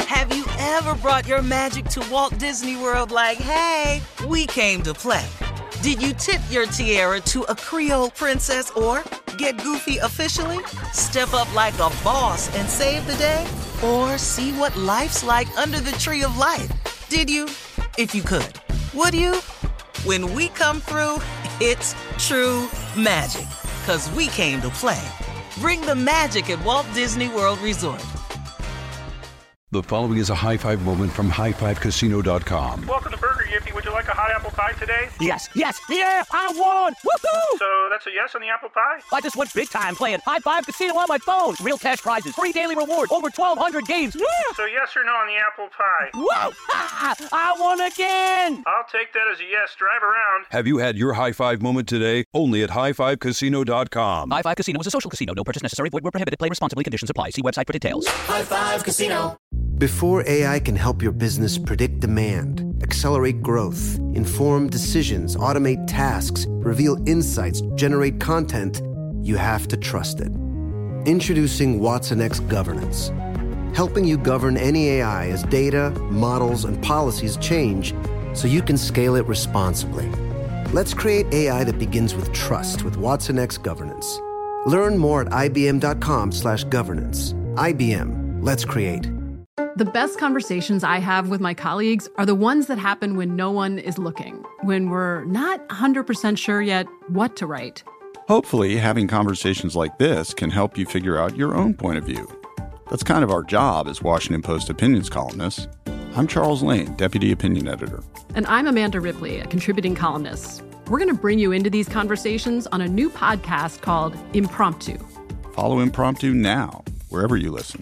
Have you ever brought your magic to Walt Disney World like, hey, we came to play? Did you tip your tiara to a Creole princess or get goofy officially? Step up like a boss and save the day? Or see what life's like under the tree of life? Did you? If you could. Would you? When we come through, it's true magic. 'Cause we came to play. Bring the magic at Walt Disney World Resort. The following is a high five moment from highfivecasino.com. Welcome to Burger Yippee. Would you like a hot apple pie today? Yes, yeah, I won! Woohoo! So that's a yes on the apple pie? I just went big time playing High Five Casino on my phone. Real cash prizes, free daily rewards, over 1,200 games. Yeah! So yes or no on the apple pie? Whoa! I won again! I'll take that as a yes. Drive around. Have you had your high five moment today? Only at highfivecasino.com. High Five Casino is a social casino. No purchase necessary. Void where prohibited. Play responsibly. Conditions apply. See website for details. High Five Casino. Before AI can help your business predict demand, accelerate growth, inform decisions, automate tasks, reveal insights, generate content, you have to trust it. Introducing watsonx Governance, helping you govern any AI as data, models, and policies change so you can scale it responsibly. Let's create AI that begins with trust with watsonx Governance. Learn more at ibm.com/governance. IBM, let's create. The best conversations I have with my colleagues are the ones that happen when no one is looking, when we're not 100% sure yet what to write. Hopefully, having conversations like this can help you figure out your own point of view. That's kind of our job as Washington Post opinions columnists. I'm Charles Lane, Deputy Opinion Editor. And I'm Amanda Ripley, a contributing columnist. We're going to bring you into these conversations on a new podcast called Impromptu. Follow Impromptu now, wherever you listen.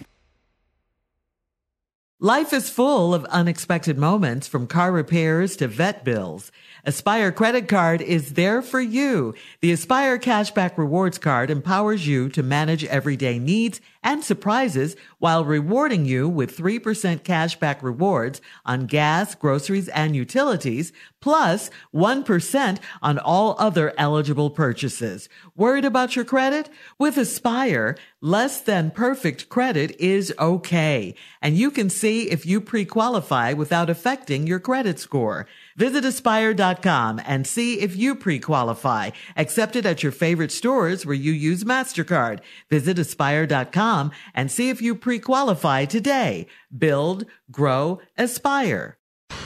Life is full of unexpected moments, from car repairs to vet bills. Aspire Credit Card is there for you. The Aspire Cashback Rewards Card empowers you to manage everyday needs and surprises while rewarding you with 3% cashback rewards on gas, groceries, and utilities, plus 1% on all other eligible purchases. Worried about your credit? With Aspire, less than perfect credit is okay, and you can see if you pre-qualify without affecting your credit score. Visit Aspire.com and see if you pre-qualify. Accepted at your favorite stores where you use MasterCard. Visit Aspire.com and see if you pre-qualify today. Build, grow, Aspire.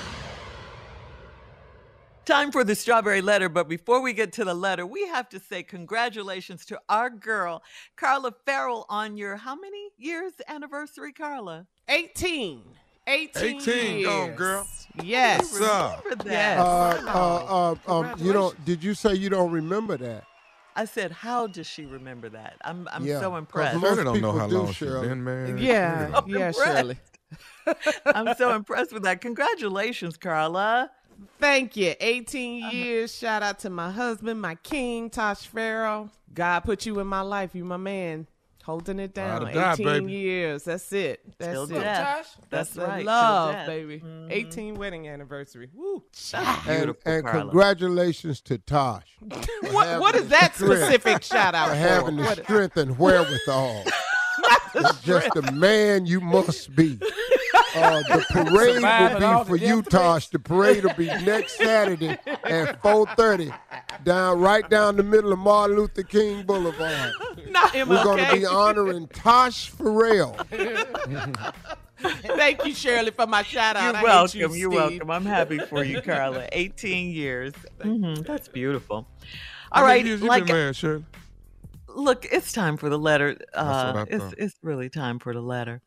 Time for the Strawberry Letter, but before we get to the letter, we have to say congratulations to our girl, Carla Farrell, on your how many years anniversary, Carla? 18 years. Go on, girl. Yes. What's up? Remember that. Yes. Did you say you don't remember that? I said, how does she remember that? I'm Yeah, so 'cause impressed. most Shirley don't know people how do, long she's Shirley. been married. Yeah, Shirley. I'm so impressed with that. Congratulations, Carla. Thank you. 18 years. Shout out to my husband, my king, Tosh Farrell. God put you in my life. You my man. Holding it down. Ride or die, 18 baby. years. That's it. That's Till it. death. That's That's right. the Till love, death. baby. 18 wedding anniversary. Woo. Beautiful, and Carla. congratulations to Tosh. What is that specific shout out For for? having the strength and wherewithal. It's just the man you must be. The parade will be for you, Tosh. The parade will be next Saturday at 4:30, right down the middle of Martin Luther King Boulevard. We're going to be honoring Tosh Farrell. Thank you, Shirley, for my shout out. You're welcome. You're welcome. I'm happy for you, Carla. 18 years. That's beautiful. All right. You've been married, Shirley. Look, it's time for the letter. what I thought. It's really time for the letter.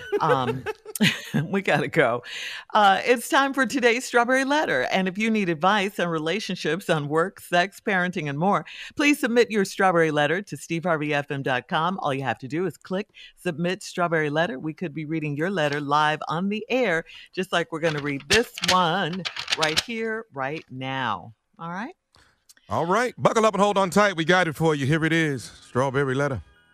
We got to go. It's time for today's Strawberry Letter. And if you need advice on relationships, on work, sex, parenting, and more, please submit your Strawberry Letter to steveharveyfm.com. All you have to do is click Submit Strawberry Letter. We could be reading your letter live on the air, just like we're going to read this one right here, right now. All right? All right. Buckle up and hold on tight. We got it for you. Here it is. Strawberry Letter.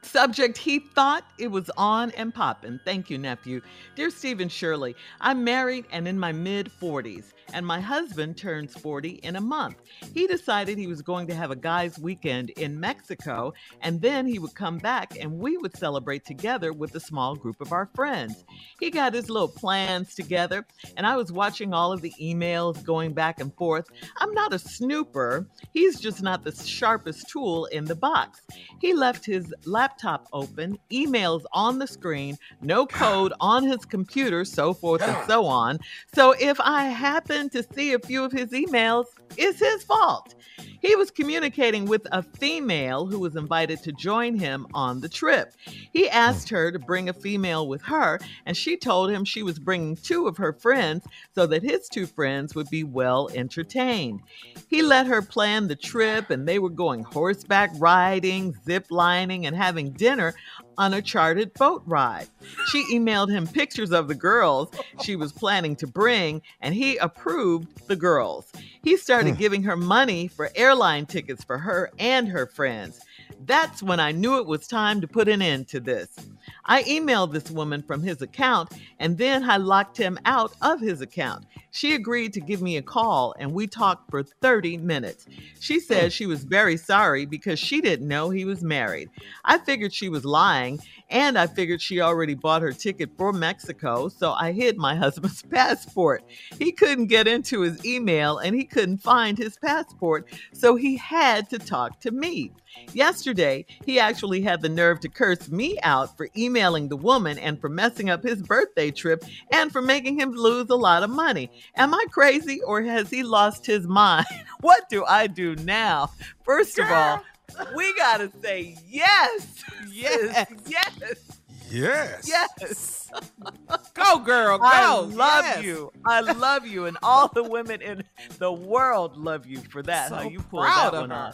Subject, he thought it was on and poppin'. Thank you, nephew. Dear Steve and Shirley, I'm married and in my mid-40s, and my husband turns 40 in a month. He decided he was going to have a guys' weekend in Mexico, and then he would come back and we would celebrate together with a small group of our friends. He got his little plans together, and I was watching all of the emails going back and forth. I'm not a snooper. He's just not the sharpest tool in the box. He left his laptop open, emails on the screen, no code on his computer, so forth and so on. So if I happen to see a few of his emails, it's his fault. He was communicating with a female who was invited to join him on the trip. He asked her to bring a female with her, and she told him she was bringing 2 of her friends so that his 2 friends would be well entertained. He let her plan the trip, and they were going horseback riding, zip lining, and having dinner on a chartered boat ride. She emailed him pictures of the girls she was planning to bring, and he approved the girls. He started giving her money for airline tickets for her and her friends. That's when I knew it was time to put an end to this. I emailed this woman from his account, and then I locked him out of his account. She agreed to give me a call, and we talked for 30 minutes. She said she was very sorry because she didn't know he was married. I figured she was lying, and I figured she already bought her ticket for Mexico, so I hid my husband's passport. He couldn't get into his email, and he couldn't find his passport, so he had to talk to me. Yesterday, he actually had the nerve to curse me out for emailing the woman and for messing up his birthday trip and for making him lose a lot of money. Am I crazy, or has he lost his mind? What do I do now? First of all, we gotta say yes. Yes. Yes. Yes. Yes. Go, girl, go. I love Yes. you. I love you. And all the women in the world love you for that. So how you pulled proud that of one her. off.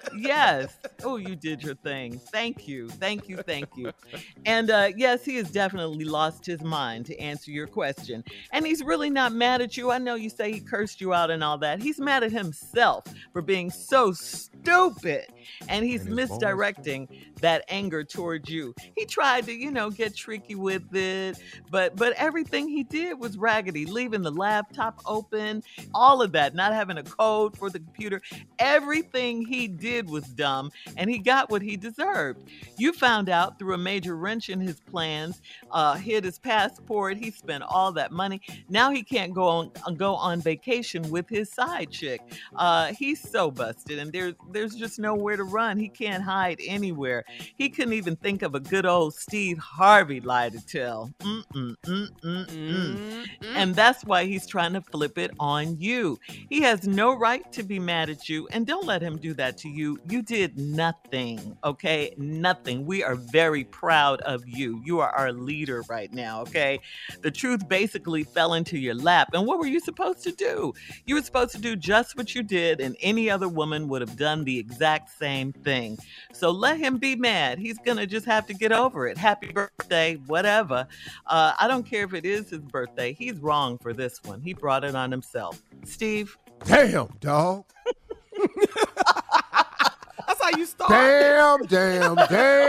Yes. Oh, you did your thing. Thank you. Thank you. Thank you. And yes, he has definitely lost his mind, to answer your question. And he's really not mad at you. I know you say he cursed you out and all that. He's mad at himself for being so stupid. And he's misdirecting that anger towards you. He tried to, get tricky with it, but everything he did was raggedy, leaving the laptop open, all of that, not having a code for the computer. Everything he did was dumb, and he got what he deserved. You found out through a major wrench in his plans, hid his passport, he spent all that money. Now he can't go on vacation with his side chick. He's so busted, and there's just nowhere to run. He can't hide anywhere. He couldn't even think of a good old Steve Harvey lie to tell. And that's why he's trying to flip it on you. He has no right to be mad at you, and don't let him do that to you. You did nothing, okay? Nothing. We are very proud of you. You are our leader right now, okay? The truth basically fell into your lap, and what were you supposed to do? You were supposed to do just what you did, and any other woman would have done the exact same thing. So let him be mad. He's gonna just have to get over it. Happy birthday, whatever. I don't care if it is his birthday. He's wrong for this one. He brought it on himself. Steve? Damn, dog. That's how you start. Damn.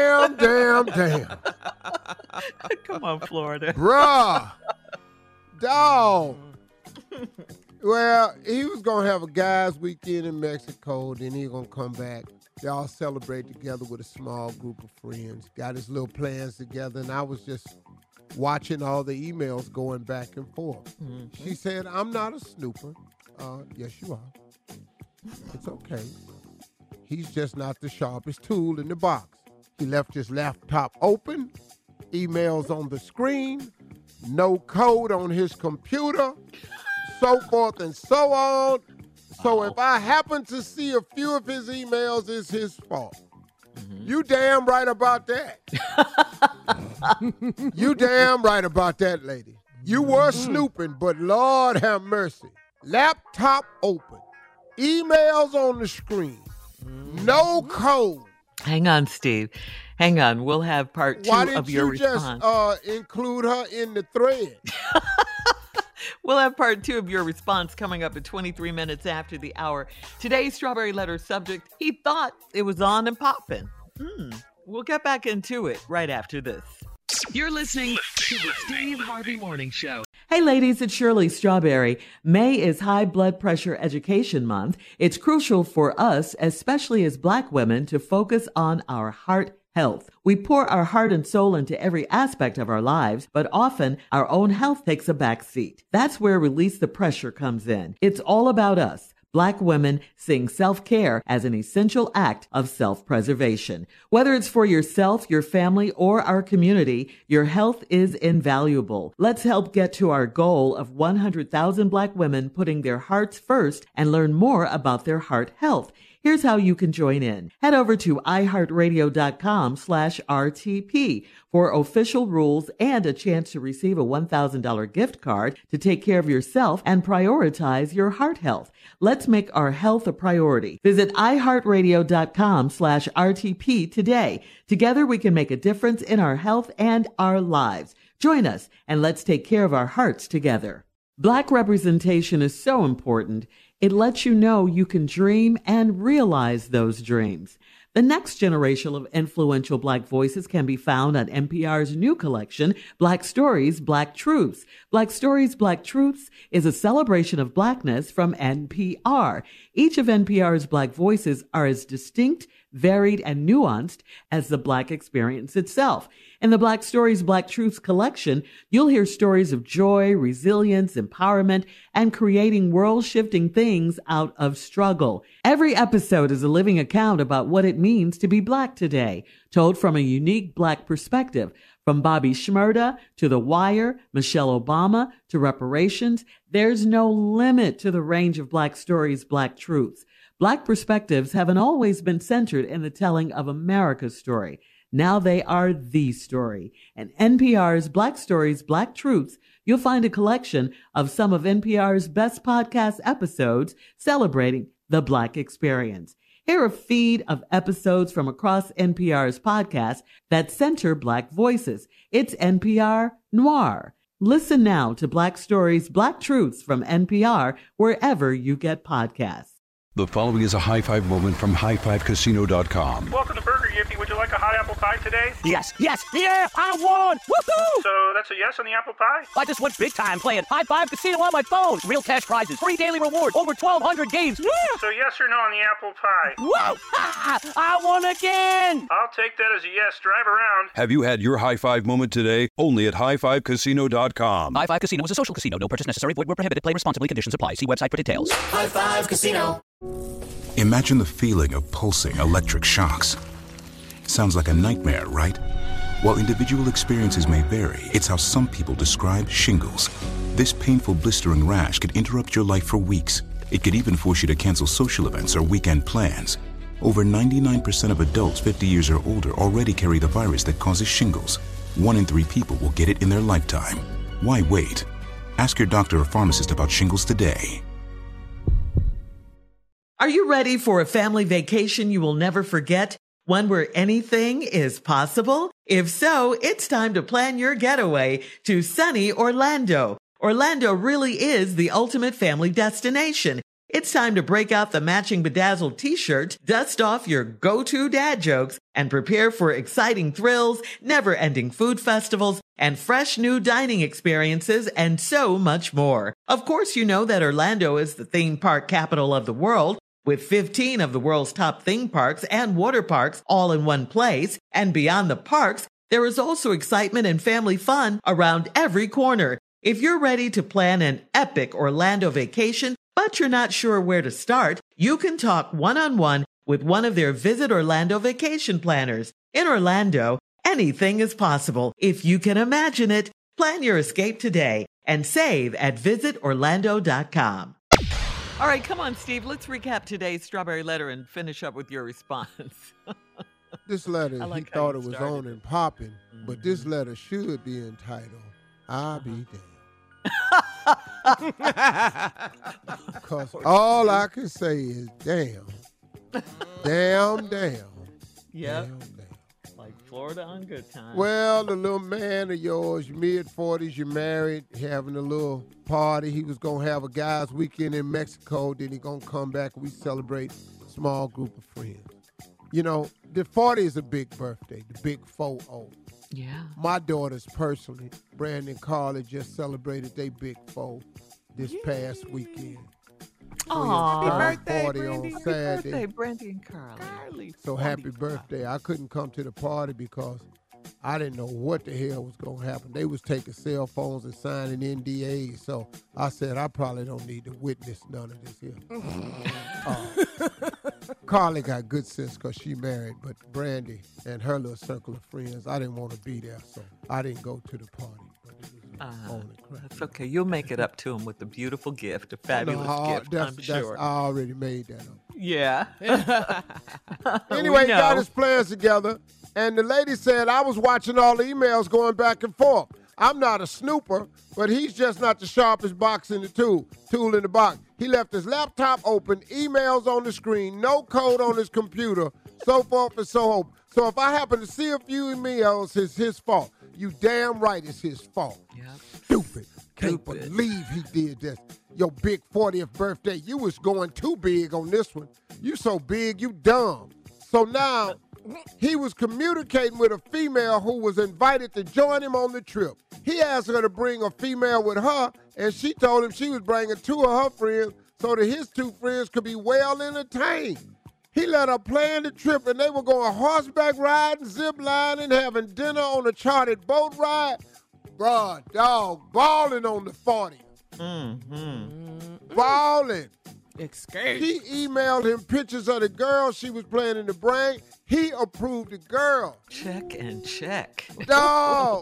Come on, Florida. Bruh. Dog. Well, he was going to have a guys' weekend in Mexico, then he going to come back. They all celebrate together with a small group of friends. Got his little plans together, and I was just watching all the emails going back and forth. She said, I'm not a snooper. Yes, you are. It's okay. He's just not the sharpest tool in the box. He left his laptop open, emails on the screen, no code on his computer, so forth and so on. So if I happen to see a few of his emails, it's his fault. You damn right about that. You damn right about that, lady. You were snooping, but Lord have mercy. Laptop open, emails on the screen, no code. Hang on, Steve. Hang on. We'll have part 2 of your response. Why didn't you just include her in the thread? We'll have part 2 of your response coming up at 23 minutes after the hour. Today's Strawberry Letter subject, he thought it was on and popping. We'll get back into it right after this. You're listening to the Steve Harvey Morning Show. Hey ladies, it's Shirley Strawberry. May is High Blood Pressure Education Month. It's crucial for us, especially as Black women, to focus on our heart health. We pour our heart and soul into every aspect of our lives, but often our own health takes a back seat. That's where Release the Pressure comes in. It's all about us. Black women seeing self-care as an essential act of self-preservation. Whether it's for yourself, your family, or our community, your health is invaluable. Let's help get to our goal of 100,000 Black women putting their hearts first and learn more about their heart health. Here's how you can join in. Head over to iHeartRadio.com/RTP for official rules and a chance to receive a $1,000 gift card to take care of yourself and prioritize your heart health. Let's make our health a priority. Visit iHeartRadio.com/RTP today. Together we can make a difference in our health and our lives. Join us and let's take care of our hearts together. Black representation is so important. It lets you know you can dream and realize those dreams. The next generation of influential Black voices can be found on NPR's new collection, Black Stories, Black Truths. Black Stories, Black Truths is a celebration of Blackness from NPR. Each of NPR's Black voices are as distinct, varied, and nuanced as the Black experience itself. In the Black Stories, Black Truths collection, you'll hear stories of joy, resilience, empowerment, and creating world-shifting things out of struggle. Every episode is a living account about what it means to be Black today, told from a unique Black perspective. From Bobby Shmurda to The Wire, Michelle Obama to reparations, there's no limit to the range of Black Stories, Black Truths. Black perspectives haven't always been centered in the telling of America's story. Now they are the story. In NPR's Black Stories, Black Truths, you'll find a collection of some of NPR's best podcast episodes celebrating the Black experience. Hear a feed of episodes from across NPR's podcasts that center Black voices. It's NPR Noir. Listen now to Black Stories, Black Truths from NPR wherever you get podcasts. The following is a high five moment from highfivecasino.com. Welcome to Burger Yippee. Would you like a hot apple pie today? Yes, yeah, I won! Woohoo! So that's a yes on the apple pie? I just went big time playing High Five Casino on my phone. Real cash prizes, free daily rewards, over 1,200 games. Yeah! So yes or no on the apple pie? Whoa! I won again! I'll take that as a yes. Drive around. Have you had your high five moment today? Only at highfivecasino.com. High Five Casino is a social casino. No purchase necessary. Void where prohibited. Play responsibly. Conditions apply. See website for details. High Five Casino. Imagine the feeling of pulsing electric shocks. Sounds like a nightmare, right? While individual experiences may vary, it's how some people describe shingles. This painful blistering rash could interrupt your life for weeks. It could even force you to cancel social events or weekend plans. Over 99% of adults 50 years or older already carry the virus that causes shingles. 1 in 3 people will get it in their lifetime. Why wait? Ask your doctor or pharmacist about shingles today. Are you ready for a family vacation you will never forget? One where anything is possible? If so, it's time to plan your getaway to sunny Orlando. Orlando really is the ultimate family destination. It's time to break out the matching bedazzled t-shirt, dust off your go-to dad jokes, and prepare for exciting thrills, never-ending food festivals, and fresh new dining experiences, and so much more. Of course, you know that Orlando is the theme park capital of the world, with 15 of the world's top theme parks and water parks all in one place. And beyond the parks, there is also excitement and family fun around every corner. If you're ready to plan an epic Orlando vacation, but you're not sure where to start, you can talk one-on-one with one of their Visit Orlando vacation planners. In Orlando, anything is possible if you can imagine it. Plan your escape today and save at visitorlando.com. All right, come on, Steve. Let's recap today's Strawberry Letter and finish up with your response. This letter, he thought it was on and popping, but this letter should be entitled, I'll Be Damned. Because all I can say is, damn. Damn. Yep. Like Florida on good time. Well, the little man of yours, your mid-40s, you're married, having a little party. He was going to have a guy's weekend in Mexico. Then he going to come back and we celebrate a small group of friends. You know, the 40 is a big birthday, the big 4-0. Yeah. My daughters personally, Brandon and Carly, just celebrated their big 4 this past weekend. Aw. Happy birthday, 40 Brandy. on Saturday. Birthday, Brandy and Carly. So happy birthday. I couldn't come to the party because I didn't know what the hell was going to happen. They was taking cell phones and signing NDAs. So I said, I probably don't need to witness none of this here. Carly got good sense because she married, but Brandy and her little circle of friends, I didn't want to be there, so I didn't go to the party. But it was only crap. That's okay. You'll make it up to him with a beautiful gift, a fabulous gift, I'm sure. I already made that up. Yeah. Anyway, We know. got his plans together, and the lady said, I was watching all the emails going back and forth. I'm not a snooper, but he's just not the sharpest tool in the box. He left his laptop open, emails on the screen, no code on his computer, so forth and so on. So if I happen to see a few emails, it's his fault. You damn right it's his fault. Yep. Stupid. Can't believe he did this. Your big 40th birthday, you was going too big on this one. You so big, you dumb. So now, he was communicating with a female who was invited to join him on the trip. He asked her to bring a female with her, and she told him she was bringing 2 of her friends so that his 2 friends could be well entertained. He let her plan the trip, and they were going horseback riding, zip lining, having dinner on a chartered boat ride. Bruh, dog, balling on the 40. Balling. Excursion. She emailed him pictures of the girl she was planning to bring. He approved the girl. Check and check. Dog.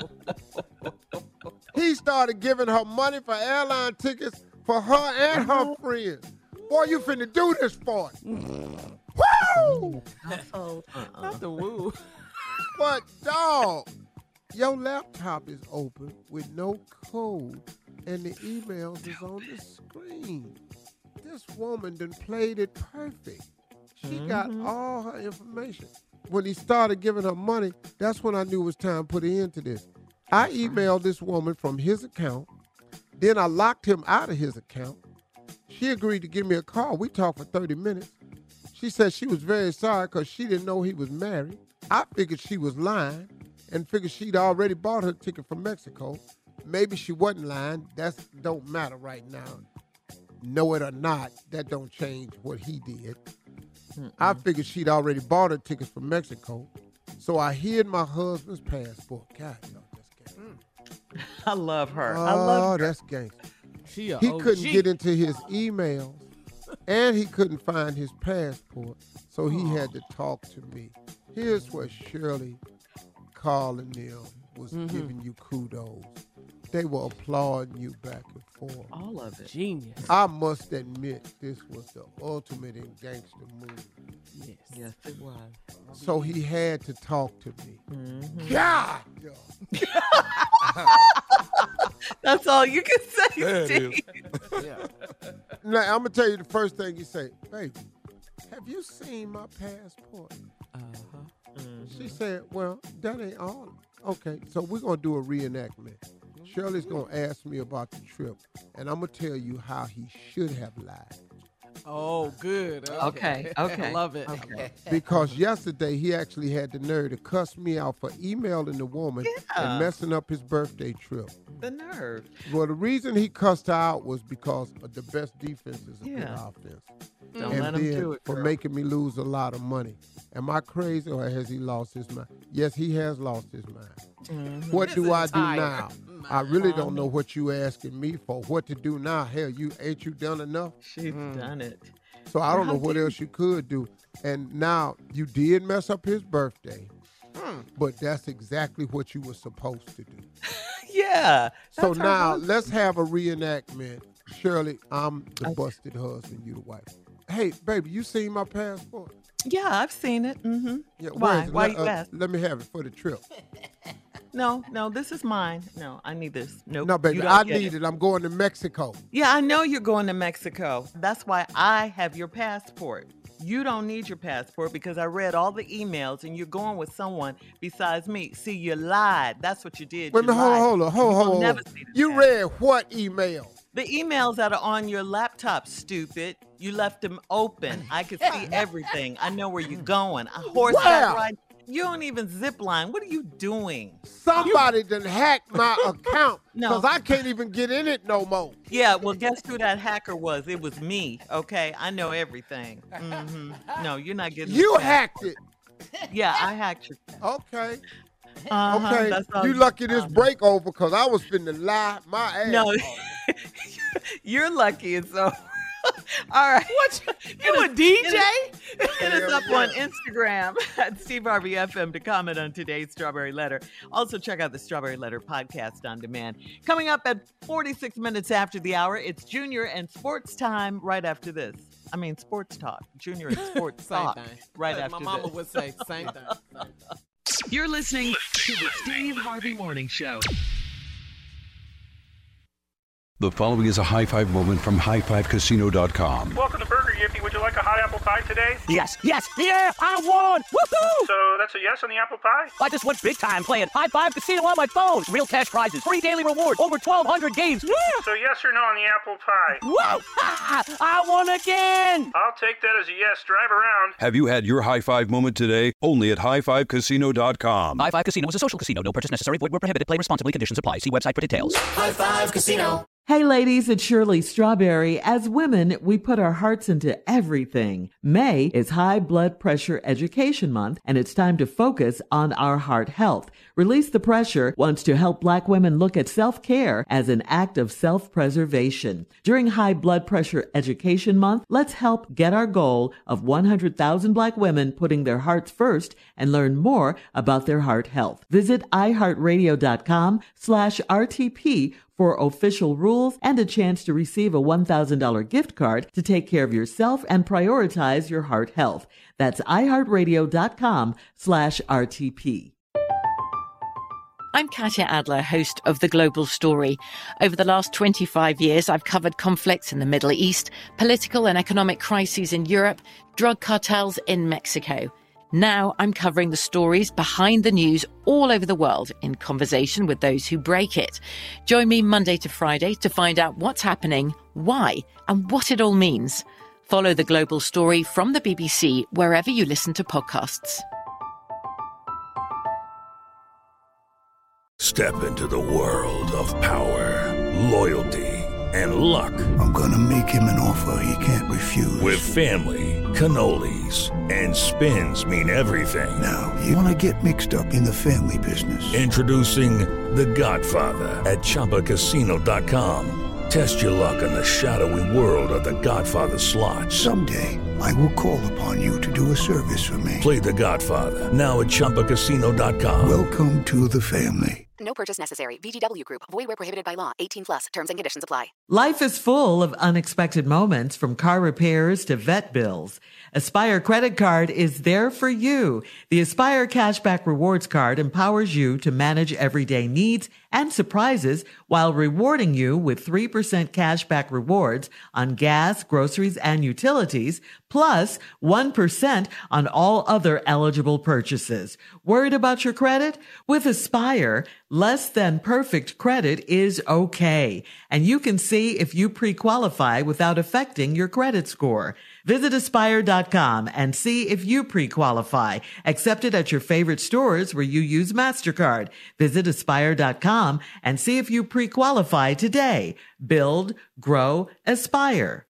He started giving her money for airline tickets for her and her friends. Boy, you finna do this for it. Woo! Not the woo. But, dog, your laptop is open with no code, and the emails is on the screen. This woman done played it perfect. She got all her information. When he started giving her money, that's when I knew it was time to put an end to this. I emailed this woman from his account. Then I locked him out of his account. She agreed to give me a call. We talked for 30 minutes. She said she was very sorry because she didn't know he was married. I figured she was lying and figured she'd already bought her ticket from Mexico. Maybe she wasn't lying. That don't matter right now. Know it or not, that don't change what he did. I figured she'd already bought her tickets from Mexico. So I hid my husband's passport. God, no, that's gangster. I love her. I love her. That's gangster. She a He OG. couldn't get into his emails, and he couldn't find his passport, so he had to talk to me. Here's what Shirley, Carl, and them was giving you kudos. They were applauding you back and forth. All of it. Genius. I must admit, this was the ultimate in gangster move. Yes, it was. So he had to talk to me. God! That's all you can say, There it Steve. Now, I'm going to tell you the first thing he say. Baby, have you seen my passport? She said, well, that ain't all. Okay, so we're going to do a reenactment. Shirley's going to ask me about the trip, and I'm going to tell you how he should have lied. Oh, good. Okay. I love it. Okay. Because yesterday he actually had the nerve to cuss me out for emailing the woman and messing up his birthday trip. The nerve. Well, the reason he cussed her out was because of the best defense is a good offense. Don't and let him then do it, for girl. making me lose a lot of money. Am I crazy or has he lost his mind? Yes, he has lost his mind. What do I do now? I really don't know what you asking me for. What to do now? Hell, ain't you done enough? She's done it. So I don't know what else you could do. And now you did mess up his birthday, but that's exactly what you were supposed to do. Yeah. So that's her now husband. let's have a reenactment. Shirley, I'm the busted husband, you the wife. Hey, baby, you seen my passport? Yeah, I've seen it. Yeah, Why? where is it? Why you ask? Let me have it for the trip. No, this is mine. No, I need this. Nope. No, baby, you don't I get need it. I'm going to Mexico. Yeah, I know you're going to Mexico. That's why I have your passport. You don't need your passport because I read all the emails and you're going with someone besides me. See, you lied. That's what you did. Wait a You minute, lied. hold You will on. never see the You read what email? The emails that are on your laptop, stupid. You left them open. I could see everything. I know where you're going. A horseback ride. You don't even zip line. What are you doing? Somebody done hacked my account because I can't even get in it no more. Yeah, well, guess who that hacker was? It was me, okay? I know everything. Mm-hmm. No, you're not getting You hacked it. Yeah, I hacked your Okay. Okay, you lucky this break over because I was finna lie my ass. No, you're lucky it's over. All right. What? You a DJ? Hit us up on Instagram at Steve Harvey FM to comment on today's Strawberry Letter. Also, check out the Strawberry Letter podcast on demand. Coming up at 46 minutes after the hour, it's Junior and Sports Time right after this. I mean, Sports Talk. Junior and Sports Talk right after this. My mama would say same thing. You're listening to the Steve Harvey Morning Show. The following is a high five moment from highfivecasino.com. Welcome to Burger Yippee. Would you like a hot apple pie today? Yes, yeah, I won! Woohoo! So that's a yes on the apple pie? I just went big time playing High Five Casino on my phone. Real cash prizes, free daily rewards, over 1,200 games. Yeah! So yes or no on the apple pie? Whoa! I won again! I'll take that as a yes. Drive around. Have you had your high five moment today? Only at highfivecasino.com. High Five Casino is a social casino. No purchase necessary. Void where prohibited. Play responsibly. Conditions apply. See website for details. High Five Casino. Hey ladies, it's Shirley Strawberry. As women, we put our hearts into everything. May is High Blood Pressure Education Month, and it's time to focus on our heart health. Release the Pressure wants to help Black women look at self-care as an act of self-preservation. During High Blood Pressure Education Month, let's help get our goal of 100,000 Black women putting their hearts first and learn more about their heart health. Visit iHeartRadio.com/RTP for official rules and a chance to receive a $1,000 gift card to take care of yourself and prioritize your heart health. That's iHeartRadio.com/RTP. I'm Katya Adler, host of The Global Story. Over the last 25 years, I've covered conflicts in the Middle East, political and economic crises in Europe, drug cartels in Mexico. Now I'm covering the stories behind the news all over the world in conversation with those who break it. Join me Monday to Friday to find out what's happening, why, and what it all means. Follow The Global Story from the BBC wherever you listen to podcasts. Step into the world of power, loyalty, and luck. I'm gonna make him an offer he can't refuse. With family, cannolis, and spins mean everything. Now, you wanna get mixed up in the family business. Introducing The Godfather at ChumbaCasino.com. Test your luck in the shadowy world of The Godfather slot. Someday, I will call upon you to do a service for me. Play The Godfather, now at ChumbaCasino.com. Welcome to the family. No purchase necessary. VGW Group. Void where prohibited by law. 18+. Terms and conditions apply. Life is full of unexpected moments, from car repairs to vet bills. Aspire Credit Card is there for you. The Aspire Cashback Rewards Card empowers you to manage everyday needs and surprises while rewarding you with 3% cashback rewards on gas, groceries, and utilities, plus 1% on all other eligible purchases. Worried about your credit? With Aspire, less than perfect credit is okay, and you can see if you pre-qualify without affecting your credit score. Visit Aspire.com and see if you pre-qualify. Accepted at your favorite stores where you use MasterCard. Visit Aspire.com and see if you pre-qualify today. Build, grow, aspire.